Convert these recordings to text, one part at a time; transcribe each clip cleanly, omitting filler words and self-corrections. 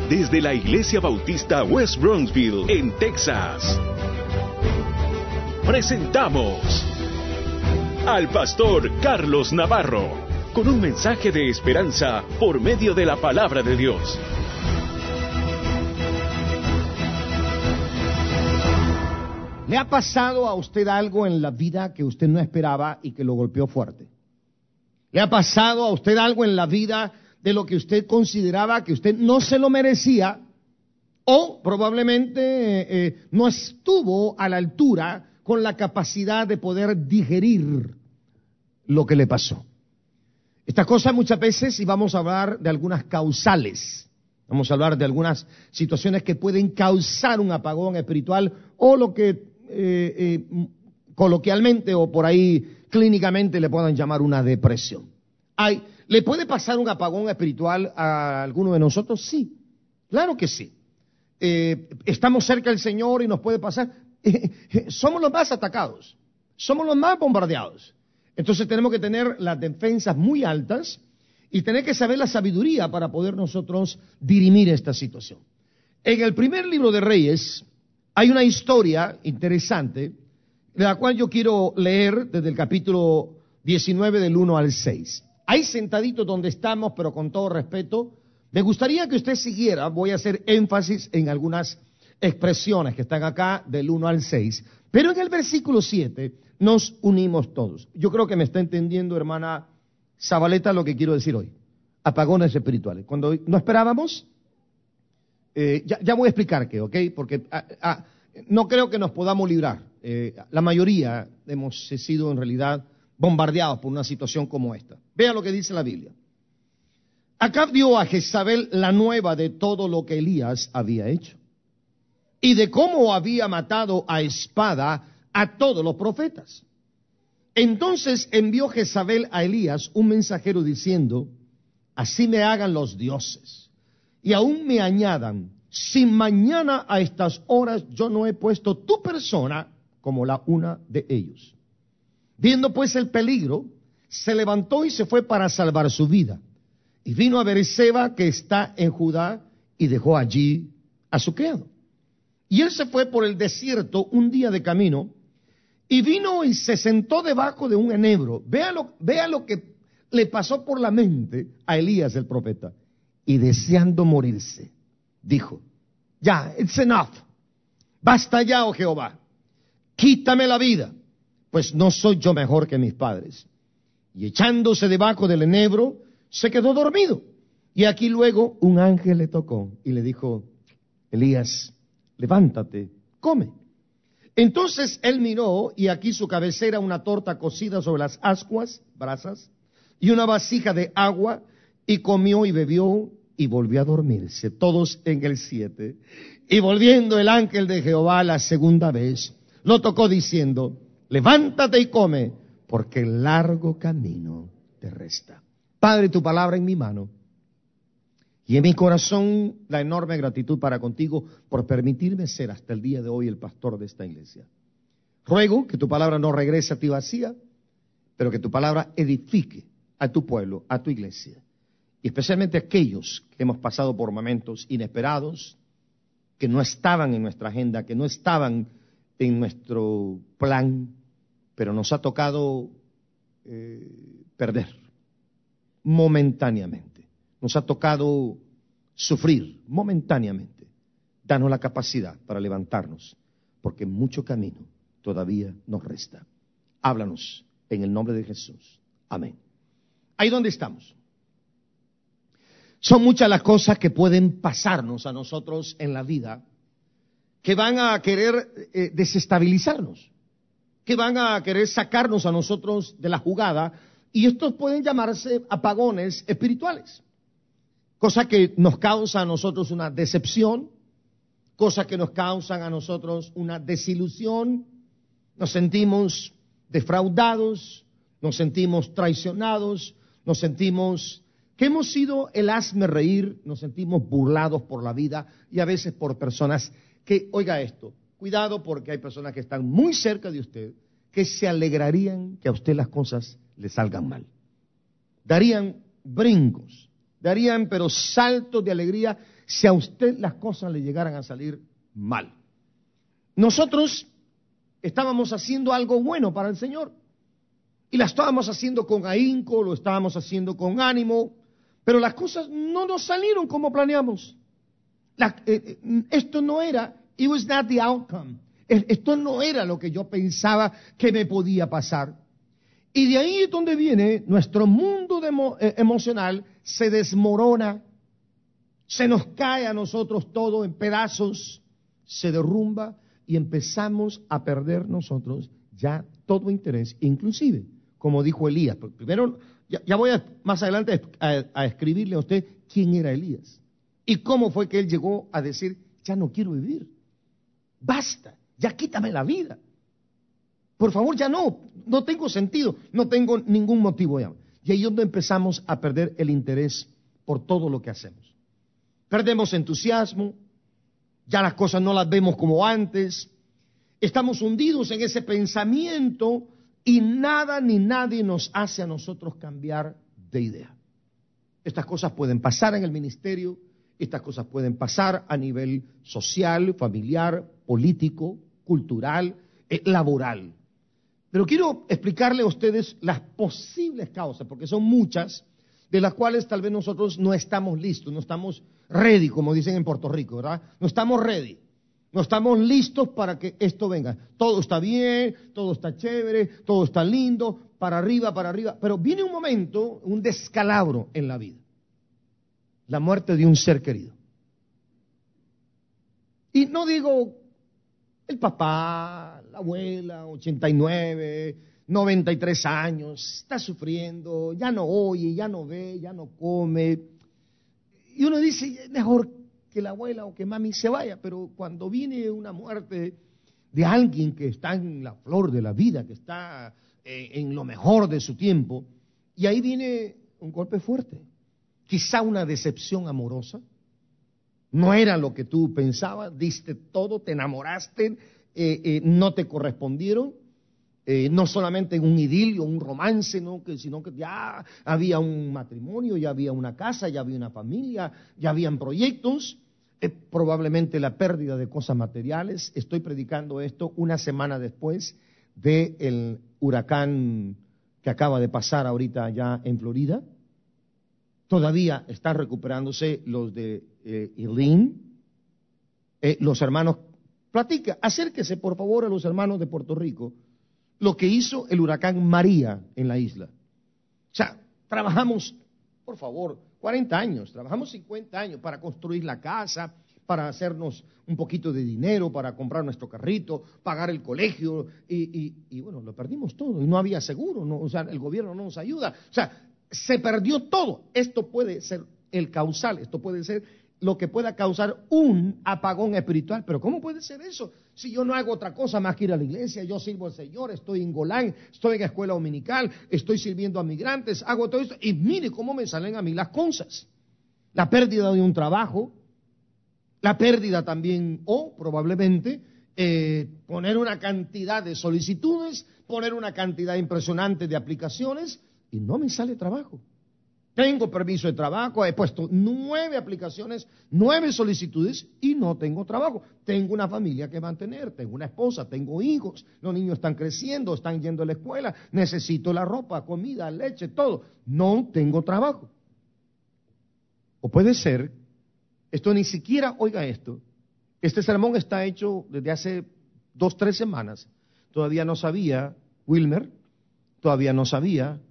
desde la Iglesia Bautista West Bronxville, en Texas. Presentamos al pastor Carlos Navarro, con un mensaje de esperanza por medio de la palabra de Dios. ¿Le ha pasado a usted algo en la vida que usted no esperaba y que lo golpeó fuerte? ¿Le ha pasado a usted algo en la vida de lo que usted consideraba que usted no se lo merecía o probablemente no estuvo a la altura con la capacidad de poder digerir lo que le pasó? Estas cosas muchas veces, y vamos a hablar de algunas causales, vamos a hablar de algunas situaciones que pueden causar un apagón espiritual o lo que coloquialmente o por ahí clínicamente le puedan llamar una depresión. ¿Le puede pasar un apagón espiritual a alguno de nosotros? Sí, claro que sí. Estamos cerca del Señor y nos puede pasar. Somos los más atacados, somos los más bombardeados. Entonces tenemos que tener las defensas muy altas y tener que saber la sabiduría para poder nosotros dirimir esta situación. En el primer libro de Reyes hay una historia interesante, de la cual yo quiero leer desde el capítulo 19 del 1 al 6. Ahí sentaditos donde estamos, pero con todo respeto, me gustaría que usted siguiera. Voy a hacer énfasis en algunas expresiones que están acá del 1 al 6, pero en el versículo 7 nos unimos todos. Yo creo que me está entendiendo, hermana Zabaleta, lo que quiero decir hoy. Apagones espirituales. Cuando no esperábamos, ya voy a explicar qué, ¿ok? Porque no creo que nos podamos librar. La mayoría hemos sido en realidad bombardeados por una situación como esta. Vea lo que dice la Biblia. Acab dio a Jezabel la nueva de todo lo que Elías había hecho y de cómo había matado a espada a todos los profetas. Entonces envió Jezabel a Elías un mensajero diciendo: así me hagan los dioses y aún me añadan, si mañana a estas horas yo no he puesto tu persona como la una de ellos. Viendo pues el peligro, se levantó y se fue para salvar su vida. Y vino a Beerseba, que está en Judá, y dejó allí a su criado. Y él se fue por el desierto un día de camino, y vino y se sentó debajo de un enebro. Vea lo que le pasó por la mente a Elías el profeta. Y deseando morirse, dijo: ya, it's enough. Basta ya, oh Jehová. Quítame la vida, pues no soy yo mejor que mis padres. Y echándose debajo del enebro, se quedó dormido. Y aquí luego un ángel le tocó y le dijo: Elías, levántate, come. Entonces él miró, y aquí su cabecera una torta cocida sobre las ascuas, brasas, y una vasija de agua, y comió y bebió, y volvió a dormirse. Todos en el 7. Y volviendo el ángel de Jehová la segunda vez, lo tocó diciendo: levántate y come, porque el largo camino te resta. Padre, tu palabra en mi mano, y en mi corazón la enorme gratitud para contigo por permitirme ser hasta el día de hoy el pastor de esta iglesia. Ruego que tu palabra no regrese a ti vacía, pero que tu palabra edifique a tu pueblo, a tu iglesia, y especialmente a aquellos que hemos pasado por momentos inesperados, que no estaban en nuestra agenda, que no estaban en nuestro plan, pero nos ha tocado perder momentáneamente. Nos ha tocado sufrir momentáneamente. Danos la capacidad para levantarnos, porque mucho camino todavía nos resta. Háblanos en el nombre de Jesús. Amén. Ahí donde estamos. Son muchas las cosas que pueden pasarnos a nosotros en la vida, que van a querer desestabilizarnos, que van a querer sacarnos a nosotros de la jugada, y estos pueden llamarse apagones espirituales. Cosas que nos causan a nosotros una decepción, cosas que nos causan a nosotros una desilusión, nos sentimos defraudados, nos sentimos traicionados, nos sentimos que hemos sido el hazmerreír, nos sentimos burlados por la vida y a veces por personas que, oiga esto, cuidado porque hay personas que están muy cerca de usted que se alegrarían que a usted las cosas le salgan mal. Darían brincos darían pero saltos de alegría si a usted las cosas le llegaran a salir mal. Nosotros estábamos haciendo algo bueno para el Señor y la estábamos haciendo con ahínco, lo estábamos haciendo con ánimo, pero las cosas no nos salieron como planeamos. Esto no era, it was not the outcome. Esto no era lo que yo pensaba que me podía pasar. Y de ahí es donde viene nuestro mundo emocional, se desmorona, se nos cae a nosotros todo en pedazos, se derrumba y empezamos a perder nosotros ya todo interés, inclusive, como dijo Elías. Primero, ya voy más adelante a escribirle a usted quién era Elías y cómo fue que él llegó a decir, ya no quiero vivir, basta, ya quítame la vida. Por favor, ya no tengo sentido, no tengo ningún motivo ya. Y ahí es donde empezamos a perder el interés por todo lo que hacemos. Perdemos entusiasmo, ya las cosas no las vemos como antes, estamos hundidos en ese pensamiento y nada ni nadie nos hace a nosotros cambiar de idea. Estas cosas pueden pasar en el ministerio, estas cosas pueden pasar a nivel social, familiar, político, cultural, laboral. Pero quiero explicarle a ustedes las posibles causas, porque son muchas, de las cuales tal vez nosotros no estamos listos, no estamos ready, como dicen en Puerto Rico, ¿verdad? No estamos ready, no estamos listos para que esto venga. Todo está bien, todo está chévere, todo está lindo, para arriba, pero viene un momento, un descalabro en la vida. La muerte de un ser querido. Y no digo el papá, la abuela, 89, 93 años, está sufriendo, ya no oye, ya no ve, ya no come. Y uno dice, es mejor que la abuela o que mami se vaya, pero cuando viene una muerte de alguien que está en la flor de la vida, que está en lo mejor de su tiempo, y ahí viene un golpe fuerte, quizá una decepción amorosa. No era lo que tú pensabas, diste todo, te enamoraste, no te correspondieron, no solamente un idilio, un romance, ¿no? Sino que ya había un matrimonio, ya había una casa, ya había una familia, ya habían proyectos, probablemente la pérdida de cosas materiales. Estoy predicando esto una semana después del huracán que acaba de pasar ahorita allá en Florida. Todavía están recuperándose los de Helene. Los hermanos, acérquese por favor a los hermanos de Puerto Rico, lo que hizo el huracán María en la isla. O sea, trabajamos, por favor, 40 años, trabajamos 50 años para construir la casa, para hacernos un poquito de dinero, para comprar nuestro carrito, pagar el colegio, y bueno, lo perdimos todo, y no había seguro, o sea, el gobierno no nos ayuda, o sea, se perdió todo. Esto puede ser el causal, esto puede ser lo que pueda causar un apagón espiritual. Pero ¿cómo puede ser eso? Si yo no hago otra cosa más que ir a la iglesia, yo sirvo al Señor, estoy en Golán, estoy en la escuela dominical, estoy sirviendo a migrantes, hago todo esto, y mire cómo me salen a mí las cosas. La pérdida de un trabajo, la pérdida también, o probablemente, poner una cantidad de solicitudes, poner una cantidad impresionante de aplicaciones, y no me sale trabajo. Tengo permiso de trabajo, he puesto 9 aplicaciones, 9 solicitudes y no tengo trabajo. Tengo una familia que mantener, tengo una esposa, tengo hijos, los niños están creciendo, están yendo a la escuela, necesito la ropa, comida, leche, todo. No tengo trabajo. O puede ser, esto ni siquiera, oiga esto, este sermón está hecho desde hace 2, 3 semanas. Todavía no sabía, Wilmer, todavía no sabía,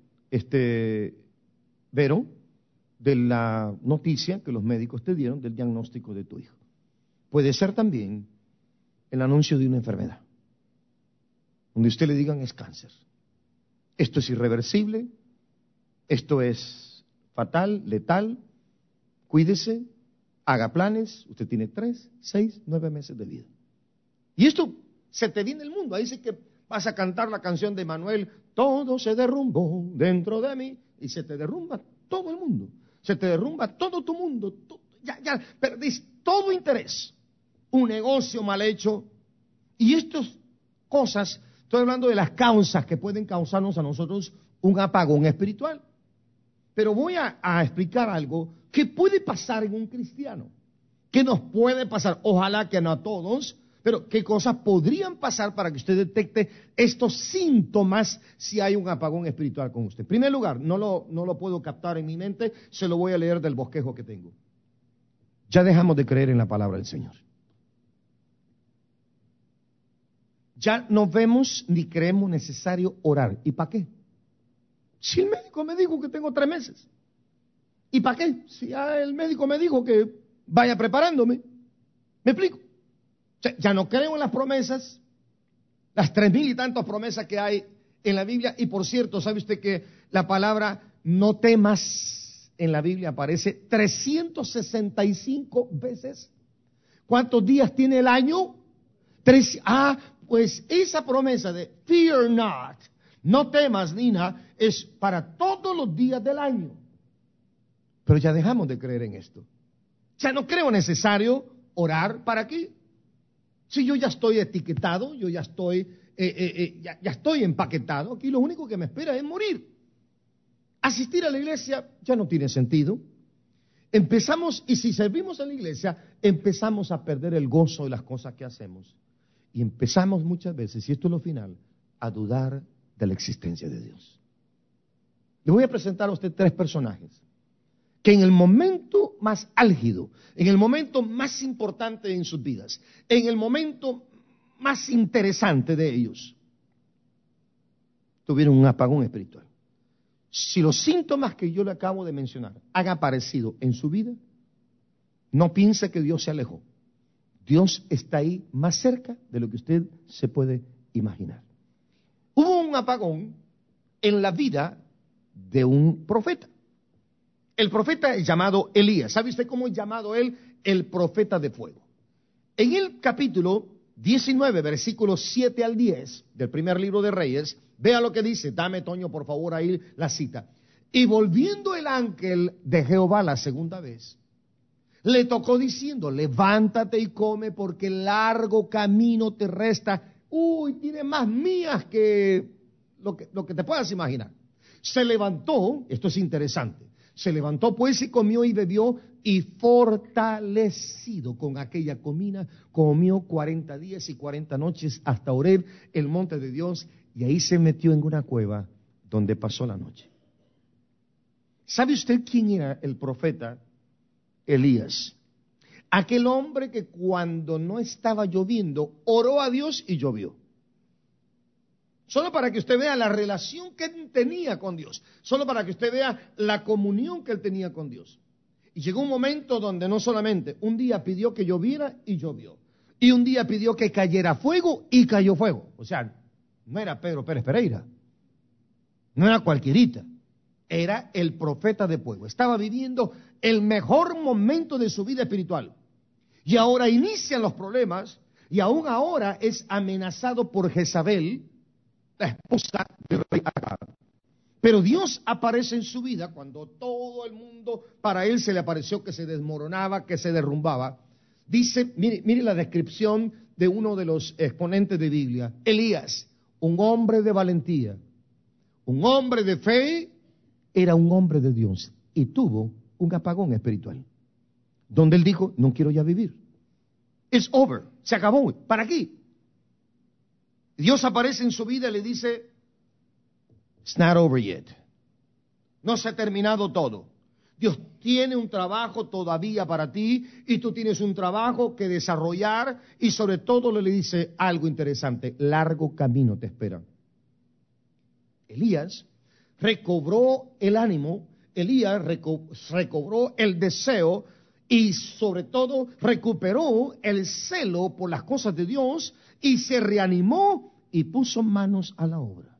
Vero, de la noticia que los médicos te dieron del diagnóstico de tu hijo. Puede ser también el anuncio de una enfermedad, donde usted le digan es cáncer. Esto es irreversible, esto es fatal, letal, cuídese, haga planes, usted tiene 3, 6, 9 meses de vida. Y esto se te viene el mundo, ahí sí que vas a cantar la canción de Manuel, todo se derrumbó dentro de mí, y se te derrumba todo el mundo, se te derrumba todo tu mundo, ya perdís todo interés, un negocio mal hecho, y estas cosas, estoy hablando de las causas que pueden causarnos a nosotros un apagón espiritual. Pero voy a explicar algo ¿Qué puede pasar en un cristiano? ¿Qué nos puede pasar? Ojalá que no a todos, pero ¿qué cosas podrían pasar para que usted detecte estos síntomas si hay un apagón espiritual con usted? En primer lugar, no lo puedo captar en mi mente, se lo voy a leer del bosquejo que tengo. Ya dejamos de creer en la palabra del Señor. Ya no vemos ni creemos necesario orar. ¿Y para qué? Si el médico me dijo que tengo 3 meses. ¿Y para qué? Si ya el médico me dijo que vaya preparándome. ¿Me explico? O sea, ya no creo en las promesas, las 3,000 y tantas promesas que hay en la Biblia. Y por cierto, ¿sabe usted que la palabra no temas en la Biblia aparece 365 veces? ¿Cuántos días tiene el año? 3. Pues esa promesa de fear not, no temas, Nina, es para todos los días del año. Pero ya dejamos de creer en esto. Ya no creo necesario orar. ¿Para qué? Si yo ya estoy etiquetado, yo ya estoy, ya estoy empaquetado, aquí lo único que me espera es morir. Asistir a la iglesia ya no tiene sentido. Empezamos, y si servimos en la iglesia, empezamos a perder el gozo de las cosas que hacemos. Y empezamos muchas veces, y esto es lo final, a dudar de la existencia de Dios. Le voy a presentar a usted 3 personajes que en el momento más álgido, en el momento más importante en sus vidas, en el momento más interesante de ellos, tuvieron un apagón espiritual. Si los síntomas que yo le acabo de mencionar han aparecido en su vida, no piense que Dios se alejó. Dios está ahí más cerca de lo que usted se puede imaginar. Hubo un apagón en la vida de un profeta. El profeta es llamado Elías. ¿Sabe usted cómo es llamado él? El profeta de fuego. En el capítulo 19, versículos 7 al 10 del primer libro de Reyes, vea lo que dice. Dame, Toño, por favor, ahí la cita. Y volviendo el ángel de Jehová la segunda vez, le tocó diciendo, levántate y come porque el largo camino te resta. Tiene más mías que lo que te puedas imaginar. Se levantó, esto es interesante, se levantó pues y comió y bebió y fortalecido con aquella comida, comió 40 días y 40 noches hasta Horeb, el monte de Dios, y ahí se metió en una cueva donde pasó la noche. ¿Sabe usted quién era el profeta Elías? Aquel hombre que cuando no estaba lloviendo, oró a Dios y llovió. Solo para que usted vea la relación que él tenía con Dios. Solo para que usted vea la comunión que él tenía con Dios. Y llegó un momento donde no solamente un día pidió que lloviera y llovió. Y un día pidió que cayera fuego y cayó fuego. O sea, no era Pedro Pérez Pereira. No era cualquierita. Era el profeta de fuego. Estaba viviendo el mejor momento de su vida espiritual. Y ahora inician los problemas. Y aún ahora es amenazado por Jezabel, la esposa del rey Acab. Pero Dios aparece en su vida cuando todo el mundo para él se le apareció que se desmoronaba, que se derrumbaba. Dice, mire la descripción de uno de los exponentes de Biblia. Elías, un hombre de valentía, un hombre de fe, era un hombre de Dios y tuvo un apagón espiritual. Donde él dijo, no quiero ya vivir. It's over, se acabó, ¿para qué? Dios aparece en su vida y le dice, it's not over yet. No se ha terminado todo. Dios tiene un trabajo todavía para ti y tú tienes un trabajo que desarrollar y sobre todo le dice algo interesante, largo camino te espera. Elías recobró el ánimo, Elías recobró el deseo y sobre todo recuperó el celo por las cosas de Dios y se reanimó y puso manos a la obra.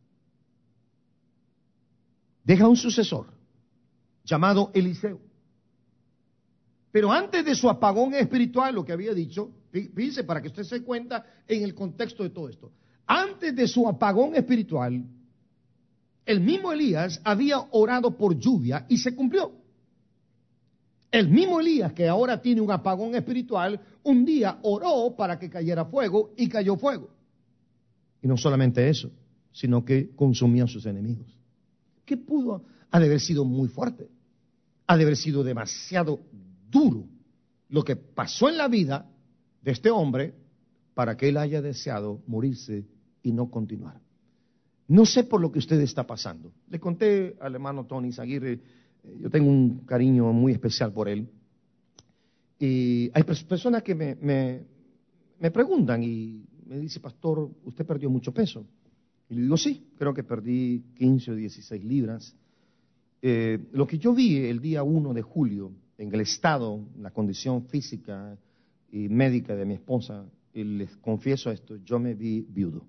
Deja un sucesor llamado Eliseo. Pero antes de su apagón espiritual, lo que había dicho, fíjense para que usted se dé cuenta en el contexto de todo esto. Antes de su apagón espiritual, el mismo Elías había orado por lluvia y se cumplió. El mismo Elías que ahora tiene un apagón espiritual, un día oró para que cayera fuego y cayó fuego. Y no solamente eso, sino que consumía a sus enemigos. ¿Qué pudo haber sido muy fuerte? Ha de haber sido demasiado duro lo que pasó en la vida de este hombre para que él haya deseado morirse y no continuar. No sé por lo que usted está pasando. Le conté al hermano Tony Aguirre, yo tengo un cariño muy especial por él. Y hay personas que me preguntan y me dice, pastor, usted perdió mucho peso. Y le digo, sí, creo que perdí 15 o 16 libras. Lo que yo vi el día 1 de julio, en el estado, la condición física y médica de mi esposa, y les confieso esto, yo me vi viudo.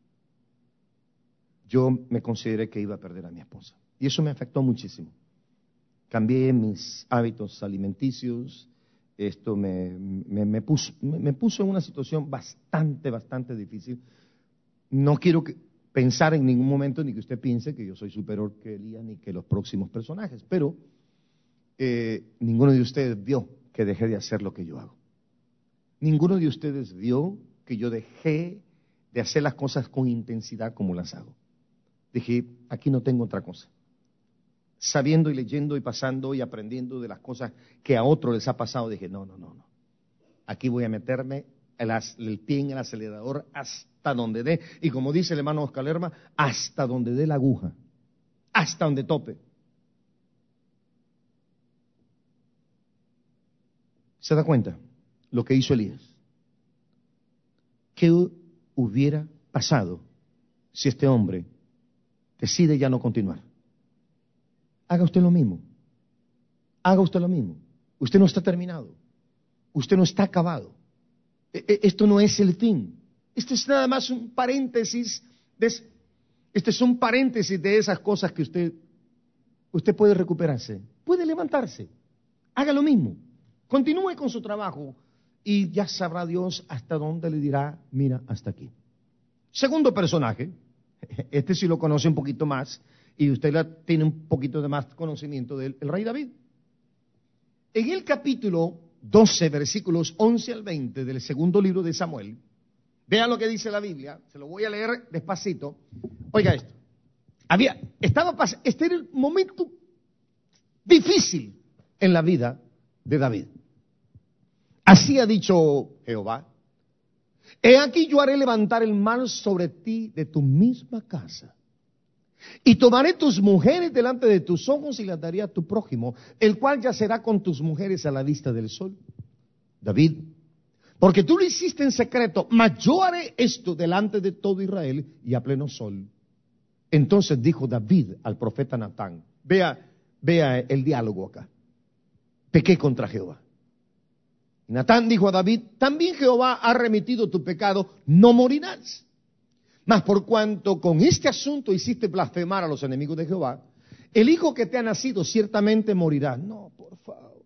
Yo me consideré que iba a perder a mi esposa. Y eso me afectó muchísimo. Cambié mis hábitos alimenticios. Esto me puso en una situación bastante difícil. No quiero pensar en ningún momento ni que usted piense que yo soy superior que Elías ni que los próximos personajes, pero ninguno de ustedes vio que dejé de hacer lo que yo hago. Ninguno de ustedes vio que yo dejé de hacer las cosas con intensidad como las hago. Dije, aquí no tengo otra cosa. Sabiendo y leyendo y pasando y aprendiendo de las cosas que a otros les ha pasado, dije, no. Aquí voy a meterme el pie en el acelerador hasta donde dé. Y como dice el hermano Oscar Lerma, hasta donde dé la aguja. Hasta donde tope. ¿Se da cuenta lo que hizo Elías? ¿Qué hubiera pasado si este hombre decide ya no continuar? Haga usted lo mismo. Haga usted lo mismo. Usted no está terminado. Usted no está acabado. Esto no es el fin. Esto es nada más un paréntesis. Este es un paréntesis de esas cosas que usted puede recuperarse. Puede levantarse. Haga lo mismo. Continúe con su trabajo y ya sabrá Dios hasta dónde le dirá, mira, hasta aquí. Segundo personaje, este sí lo conoce un poquito más y usted tiene un poquito de más conocimiento del rey David. En el capítulo 12, versículos 11 al 20 del segundo libro de Samuel, vean lo que dice la Biblia, se lo voy a leer despacito. Oiga esto, este era el momento difícil en la vida de David. Así ha dicho Jehová, he aquí yo haré levantar el mal sobre ti de tu misma casa. Y tomaré tus mujeres delante de tus ojos y las daré a tu prójimo, el cual yacerá con tus mujeres a la vista del sol. David, porque tú lo hiciste en secreto, mas yo haré esto delante de todo Israel y a pleno sol. Entonces dijo David al profeta Natán, vea el diálogo acá, pequé contra Jehová. Y Natán dijo a David, también Jehová ha remitido tu pecado, no morirás. Mas por cuanto con este asunto hiciste blasfemar a los enemigos de Jehová, el hijo que te ha nacido ciertamente morirá. No, por favor.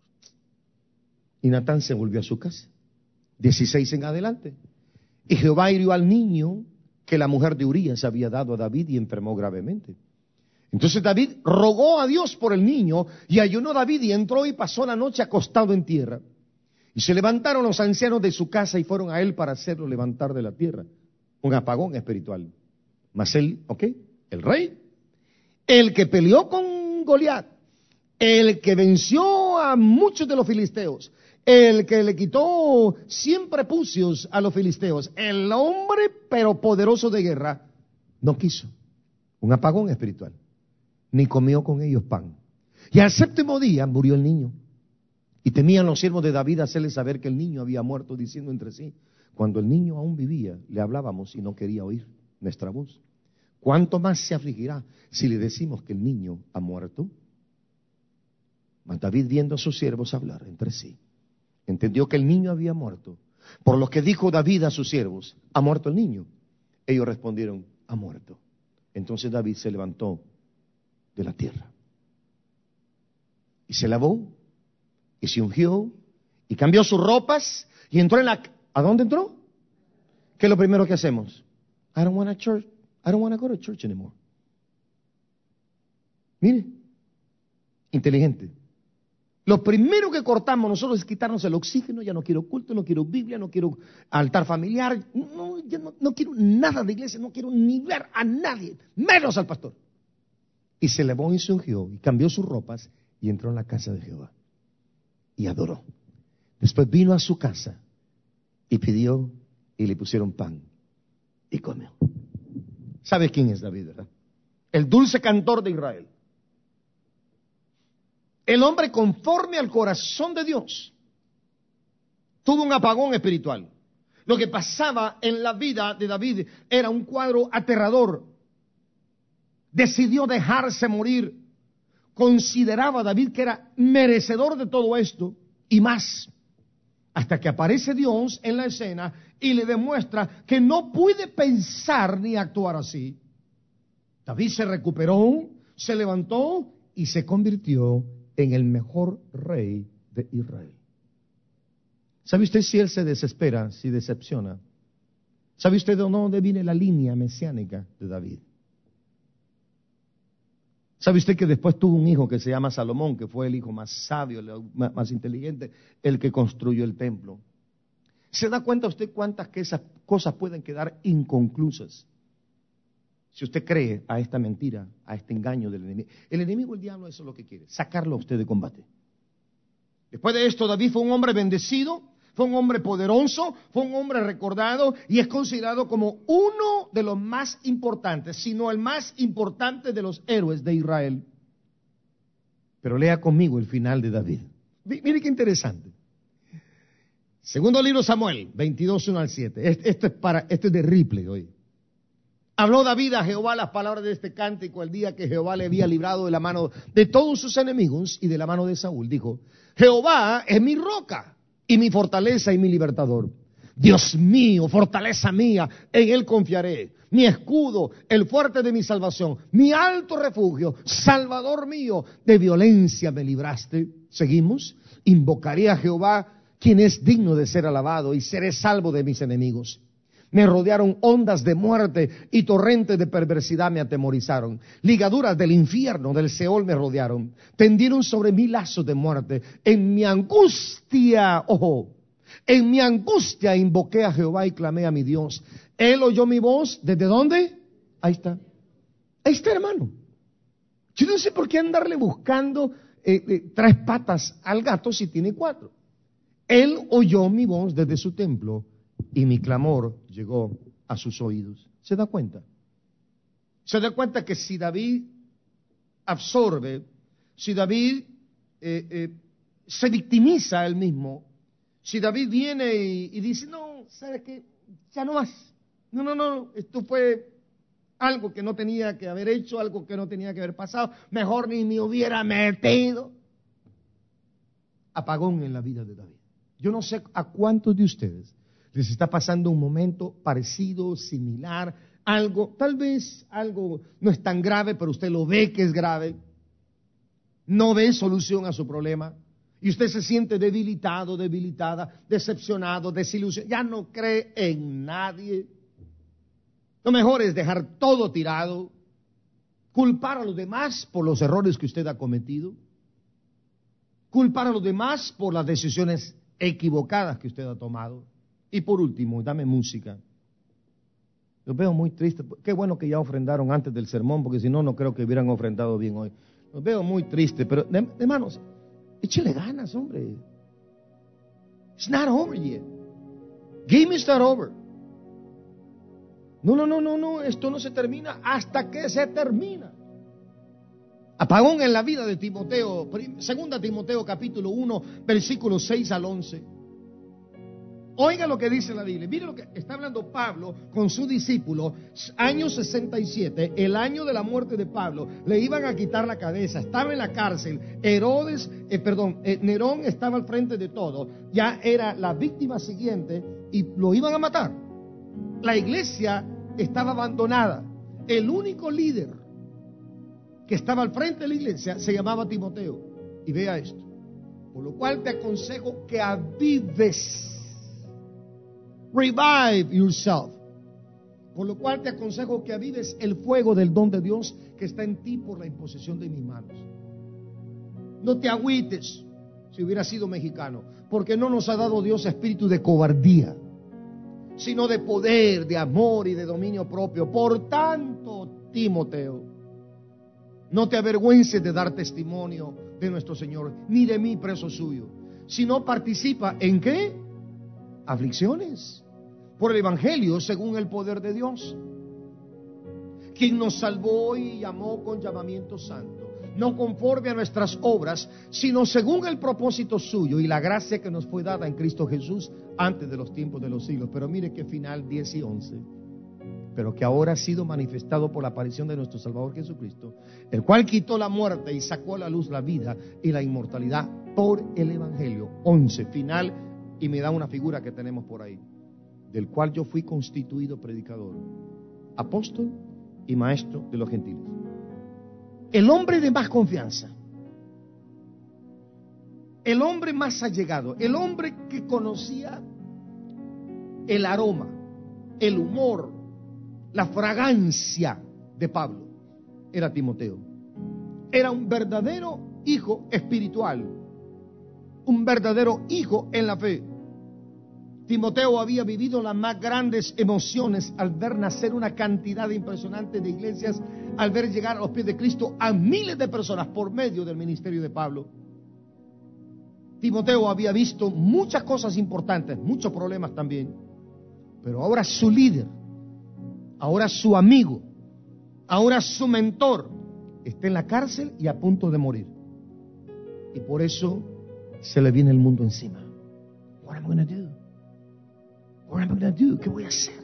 Y Natán se volvió a su casa. 16 en adelante. Y Jehová hirió al niño que la mujer de Urías había dado a David y enfermó gravemente. Entonces David rogó a Dios por el niño y ayunó David y entró y pasó la noche acostado en tierra. Y se levantaron los ancianos de su casa y fueron a él para hacerlo levantar de la tierra. Un apagón espiritual. Mas él, el rey, el que peleó con Goliat, el que venció a muchos de los filisteos, el que le quitó 100 prepucios a los filisteos, el hombre pero poderoso de guerra, no quiso. Un apagón espiritual. Ni comió con ellos pan. Y al séptimo día murió el niño. Y temían los siervos de David hacerle saber que el niño había muerto, diciendo entre sí, cuando el niño aún vivía, le hablábamos y no quería oír nuestra voz. ¿Cuánto más se afligirá si le decimos que el niño ha muerto? Mas David, viendo a sus siervos hablar entre sí, entendió que el niño había muerto. Por lo que dijo David a sus siervos, ¿ha muerto el niño? Ellos respondieron, ha muerto. Entonces David se levantó de la tierra y se lavó y se ungió y cambió sus ropas y entró en la... ¿A dónde entró? ¿Qué es lo primero que hacemos? I don't want to go to church anymore. Mire, inteligente. Lo primero que cortamos nosotros es quitarnos el oxígeno. Ya no quiero culto, no quiero Biblia, no quiero altar familiar. No, ya no quiero nada de iglesia, no quiero ni ver a nadie, menos al pastor. Y se levó y se ungió y cambió sus ropas y entró en la casa de Jehová y adoró. Después vino a su casa y pidió y le pusieron pan y comió. ¿Sabe quién es David, verdad? El dulce cantor de Israel. El hombre conforme al corazón de Dios. Tuvo un apagón espiritual. Lo que pasaba en la vida de David era un cuadro aterrador. Decidió dejarse morir. Consideraba a David que era merecedor de todo esto y más. Hasta que aparece Dios en la escena y le demuestra que no puede pensar ni actuar así. David se recuperó, se levantó y se convirtió en el mejor rey de Israel. ¿Sabe usted si él se desespera, si decepciona? ¿Sabe usted de dónde viene la línea mesiánica de David? ¿Sabe usted que después tuvo un hijo que se llama Salomón, que fue el hijo más sabio, más inteligente, el que construyó el templo? ¿Se da cuenta usted cuántas que esas cosas pueden quedar inconclusas? Si usted cree a esta mentira, a este engaño del enemigo. El enemigo, el diablo, eso es lo que quiere, sacarlo a usted de combate. Después de esto, David fue un hombre bendecido, fue un hombre poderoso, fue un hombre recordado y es considerado como uno de los más importantes, sino el más importante de los héroes de Israel. Pero lea conmigo el final de David. Mire qué interesante. Segundo libro de Samuel, 22, 1 al 7. Esto es de Ripley hoy. Habló David a Jehová las palabras de este cántico el día que Jehová le había librado de la mano de todos sus enemigos y de la mano de Saúl. Dijo: Jehová es mi roca y mi fortaleza y mi libertador. Dios mío, fortaleza mía, en él confiaré. Mi escudo, el fuerte de mi salvación, mi alto refugio, salvador mío, de violencia me libraste. Seguimos. Invocaré a Jehová, quien es digno de ser alabado, y seré salvo de mis enemigos. Me rodearon ondas de muerte y torrentes de perversidad me atemorizaron. Ligaduras del infierno, del Seol me rodearon. Tendieron sobre mí lazos de muerte. En mi angustia, en mi angustia invoqué a Jehová y clamé a mi Dios. Él oyó mi voz. ¿Desde dónde? Ahí está. Ahí está, hermano. Yo no sé por qué andarle buscando 3 patas al gato si tiene 4. Él oyó mi voz desde su templo y mi clamor llegó a sus oídos. ¿Se da cuenta? Se da cuenta que si David absorbe, si David se victimiza a él mismo, si David viene y dice: no, ¿sabes qué? Ya no más. No, esto fue algo que no tenía que haber hecho, algo que no tenía que haber pasado, mejor ni me hubiera metido. Apagón en la vida de David. Yo no sé a cuántos de ustedes les está pasando un momento parecido, similar, algo, tal vez algo no es tan grave, pero usted lo ve que es grave, no ve solución a su problema, y usted se siente debilitado, debilitada, decepcionado, desilusionado, ya no cree en nadie. Lo mejor es dejar todo tirado, culpar a los demás por los errores que usted ha cometido, culpar a los demás por las decisiones equivocadas que usted ha tomado. Y por último, dame música. Los veo muy tristes. Qué bueno que ya ofrendaron antes del sermón, porque si no, no creo que hubieran ofrendado bien hoy. Los veo muy tristes, pero hermanos, échale ganas, hombre. It's not over yet. Game is not over. No, esto no se termina hasta que se termina. Apagón en la vida de Timoteo, 2 Timoteo capítulo 1, versículos 6 al 11. Oiga lo que dice la Biblia. Mire lo que está hablando Pablo con su discípulo. Año 67, el año de la muerte de Pablo. Le iban a quitar la cabeza. Estaba en la cárcel. Nerón estaba al frente de todo. Ya era la víctima siguiente y lo iban a matar. La iglesia estaba abandonada. El único líder que estaba al frente de la iglesia se llamaba Timoteo. Y vea esto. Por lo cual te aconsejo que avives. Revive yourself. Por lo cual te aconsejo que avives el fuego del don de Dios que está en ti por la imposición de mis manos. No te agüites si hubiera sido mexicano, porque no nos ha dado Dios espíritu de cobardía, sino de poder, de amor y de dominio propio. Por tanto, Timoteo, No te avergüences de dar testimonio de nuestro Señor, ni de mí, preso suyo, sino participa en ¿qué? Aflicciones por el Evangelio según el poder de Dios, quien nos salvó y llamó con llamamiento santo, no conforme a nuestras obras, sino según el propósito suyo y la gracia que nos fue dada en Cristo Jesús antes de los tiempos de los siglos. Pero mire que final 10 y 11. Pero que ahora ha sido manifestado por la aparición de nuestro Salvador Jesucristo, el cual quitó la muerte y sacó a la luz la vida y la inmortalidad por el Evangelio. 11, final, y me da una figura que tenemos por ahí, del cual yo fui constituido predicador, apóstol y maestro de los gentiles. El hombre de más confianza, el hombre más allegado, el hombre que conocía el aroma, el humor, la fragancia de Pablo, era Timoteo. Era un verdadero hijo espiritual, un verdadero hijo en la fe. Timoteo había vivido las más grandes emociones al ver nacer una cantidad impresionante de iglesias, al ver llegar a los pies de Cristo a miles de personas por medio del ministerio de Pablo. Timoteo había visto muchas cosas importantes, muchos problemas también, pero ahora su líder, ahora su amigo, ahora su mentor está en la cárcel y a punto de morir. Y por eso se le viene el mundo encima. What am I going to do? What am I going to do? ¿Qué voy a hacer?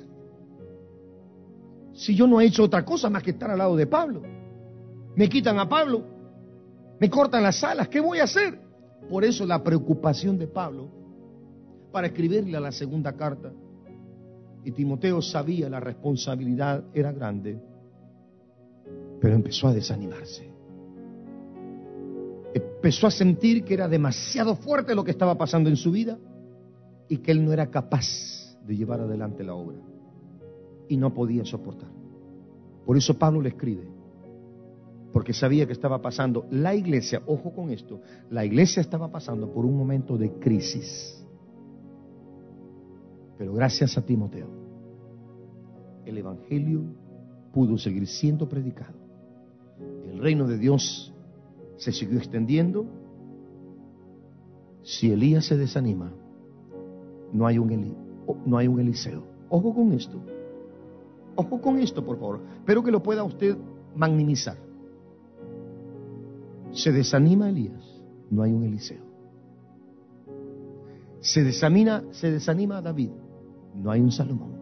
Si yo no he hecho otra cosa más que estar al lado de Pablo. Me quitan a Pablo, me cortan las alas, ¿qué voy a hacer? Por eso la preocupación de Pablo para escribirle a la segunda carta. Y Timoteo sabía la responsabilidad era grande, pero empezó a desanimarse. Empezó a sentir que era demasiado fuerte lo que estaba pasando en su vida y que él no era capaz de llevar adelante la obra y no podía soportar. Por eso Pablo le escribe, porque sabía que estaba pasando la iglesia, ojo con esto, la iglesia estaba pasando por un momento de crisis. Pero gracias a Timoteo, el Evangelio pudo seguir siendo predicado. El reino de Dios se siguió extendiendo. Si Elías se desanima, no hay un Eliseo. Ojo con esto. Ojo con esto, por favor. Espero que lo pueda usted magnimizar. Se desanima Elías, no hay un Eliseo. Se desanima David, no hay un Salomón.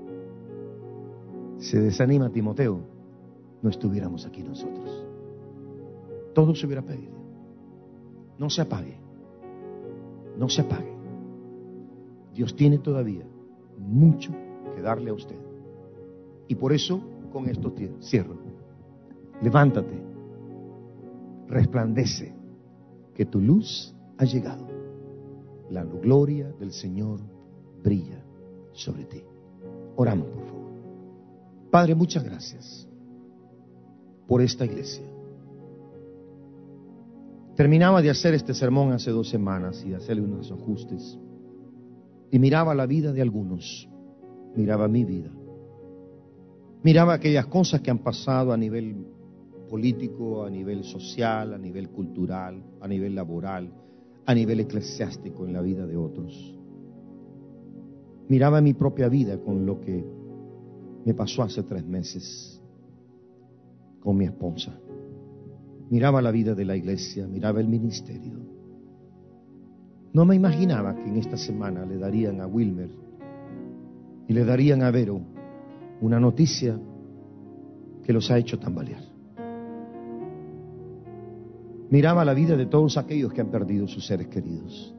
Se desanima Timoteo, no estuviéramos aquí nosotros. Todo se hubiera perdido. No se apague. No se apague. Dios tiene todavía mucho que darle a usted. Y por eso, con esto cierro. Levántate. Resplandece, que tu luz ha llegado. La gloria del Señor brilla sobre ti. Oramos, por favor. Padre, muchas gracias por esta iglesia. Terminaba de hacer este sermón hace 2 semanas y hacerle unos ajustes. Y miraba la vida de algunos. Miraba mi vida. Miraba aquellas cosas que han pasado a nivel político, a nivel social, a nivel cultural, a nivel laboral, a nivel eclesiástico en la vida de otros. Miraba mi propia vida con lo que me pasó hace 3 meses con mi esposa. Miraba la vida de la iglesia, miraba el ministerio. No me imaginaba que en esta semana le darían a Wilmer y le darían a Vero una noticia que los ha hecho tambalear. Miraba la vida de todos aquellos que han perdido sus seres queridos,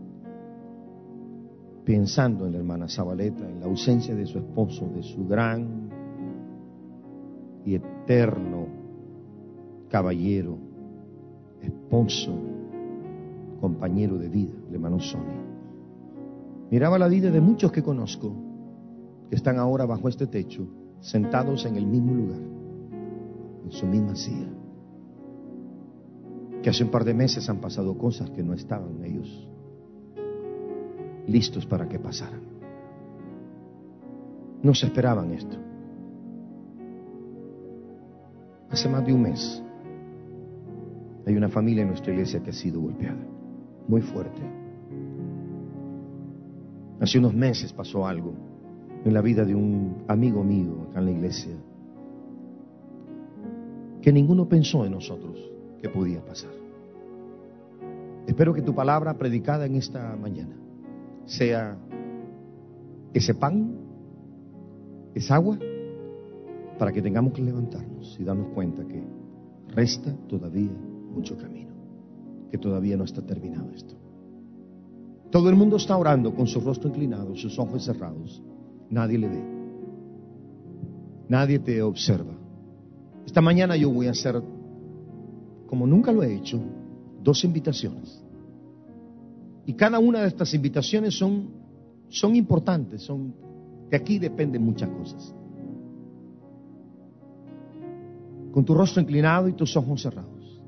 pensando en la hermana Zabaleta, en la ausencia de su esposo, de su gran y eterno caballero, esposo, compañero de vida, el hermano Sonny. Miraba la vida de muchos que conozco, que están ahora bajo este techo, sentados en el mismo lugar, en su misma silla, que hace un par de meses han pasado cosas que no estaban ellos listos para que pasaran. No se esperaban esto. Hace más de un mes Hay una familia en nuestra iglesia que ha sido golpeada, muy fuerte. Hace unos meses pasó algo en la vida de un amigo mío acá en la iglesia, que ninguno pensó en nosotros que podía pasar. Espero que tu palabra predicada en esta mañana sea ese pan, esa agua, para que tengamos que levantarnos y darnos cuenta que resta todavía mucho camino, que todavía no está terminado esto. Todo el mundo está orando con su rostro inclinado, sus ojos cerrados. Nadie le ve. Nadie te observa. Esta mañana yo voy a hacer, como nunca lo he hecho, 2 invitaciones. Y cada una de estas invitaciones son importantes, de aquí dependen muchas cosas. Con tu rostro inclinado y tus ojos cerrados.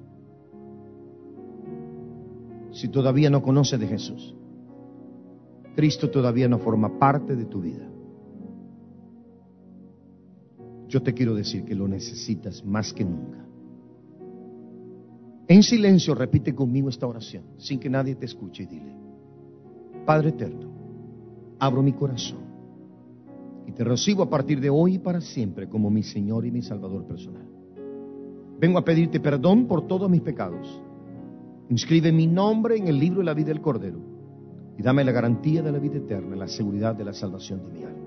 Si todavía no conoces de Jesús, Cristo todavía no forma parte de tu vida, yo te quiero decir que lo necesitas más que nunca. En silencio repite conmigo esta oración, sin que nadie te escuche, y dile: Padre eterno, abro mi corazón y te recibo a partir de hoy y para siempre como mi Señor y mi Salvador personal. Vengo a pedirte perdón por todos mis pecados. Inscribe mi nombre en el libro de la vida del Cordero y dame la garantía de la vida eterna, la seguridad de la salvación de mi alma.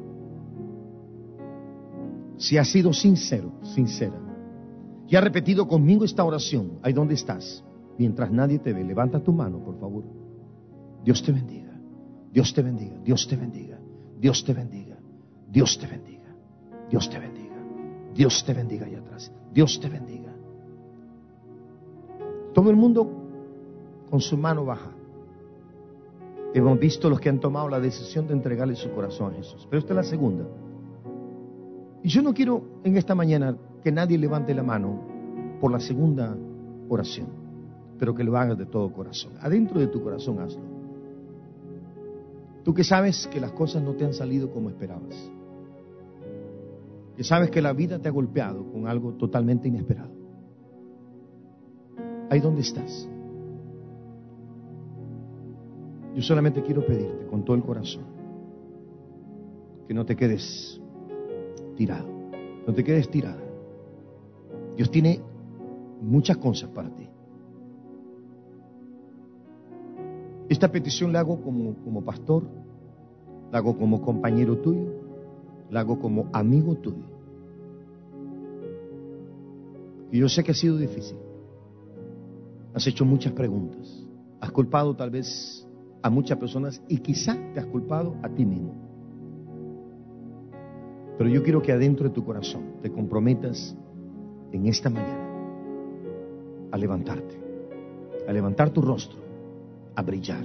Si has sido sincero, sincera, y has repetido conmigo esta oración, ahí donde estás, mientras nadie te ve, levanta tu mano, por favor. Dios te bendiga, Dios te bendiga, Dios te bendiga, Dios te bendiga, Dios te bendiga, Dios te bendiga, Dios te bendiga allá atrás, Dios te bendiga. Todo el mundo con su mano baja. Hemos visto los que han tomado la decisión de entregarle su corazón a Jesús. Pero esta es la segunda. Y yo no quiero en esta mañana que nadie levante la mano por la segunda oración, pero que lo hagas de todo corazón. Adentro de tu corazón hazlo. Tú que sabes que las cosas no te han salido como esperabas, que sabes que la vida te ha golpeado con algo totalmente inesperado. Ahí donde estás, yo solamente quiero pedirte con todo el corazón que no te quedes tirado, no te quedes tirada. Dios tiene muchas cosas para ti. Esta petición la hago como pastor, la hago como compañero tuyo, la hago como amigo tuyo. Y yo sé que ha sido difícil. Has hecho muchas preguntas. Has culpado tal vez a muchas personas y quizá te has culpado a ti mismo. Pero yo quiero que adentro de tu corazón te comprometas en esta mañana a levantarte, a levantar tu rostro, a brillar.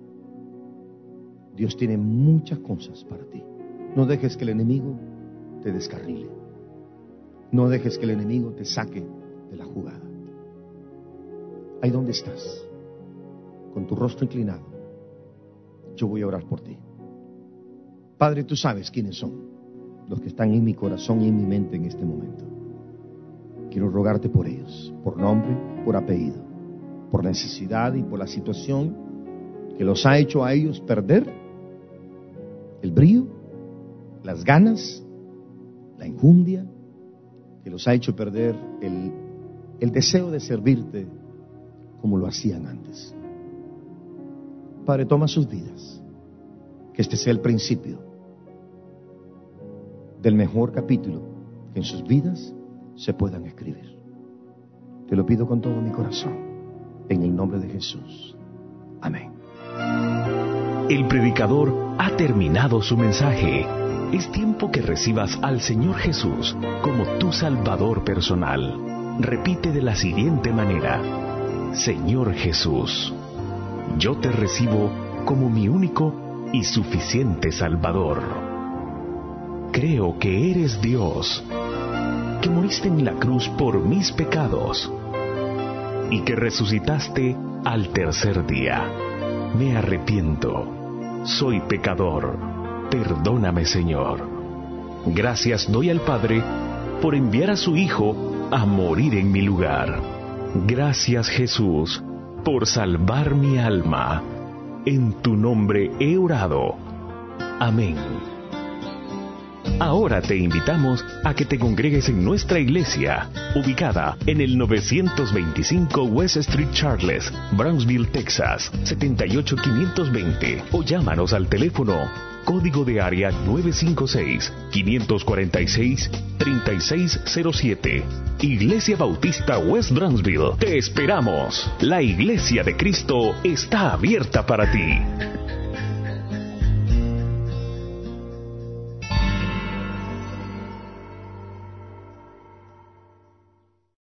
Dios tiene muchas cosas para ti. No dejes que el enemigo te descarrile. No dejes que el enemigo te saque de la jugada. Ahí donde estás, con tu rostro inclinado, yo voy a orar por ti. Padre, tú sabes quiénes son los que están en mi corazón y en mi mente en este momento. Quiero rogarte por ellos, por nombre, por apellido, por necesidad y por la situación que los ha hecho a ellos perder el brillo, las ganas, la enjundia, que los ha hecho perder el deseo de servirte como lo hacían antes. Padre, toma sus vidas, que este sea el principio del mejor capítulo que en sus vidas se puedan escribir. Te lo pido con todo mi corazón, en el nombre de Jesús. Amén. El predicador ha terminado su mensaje. Es tiempo que recibas al Señor Jesús como tu Salvador personal. Repite de la siguiente manera: Señor Jesús, yo te recibo como mi único y suficiente Salvador. Creo que eres Dios, que moriste en la cruz por mis pecados y que resucitaste al tercer día. Me arrepiento, soy pecador, perdóname, Señor. Gracias doy al Padre por enviar a su Hijo a morir en mi lugar. Gracias, Jesús, por salvar mi alma. En tu nombre he orado. Amén. Ahora te invitamos a que te congregues en nuestra iglesia, ubicada en el 925 West Street Charles, Brownsville, Texas, 78520, o llámanos al teléfono código de área 956-546-3607. Iglesia Bautista West Brownsville. Te esperamos. La Iglesia de Cristo está abierta para ti.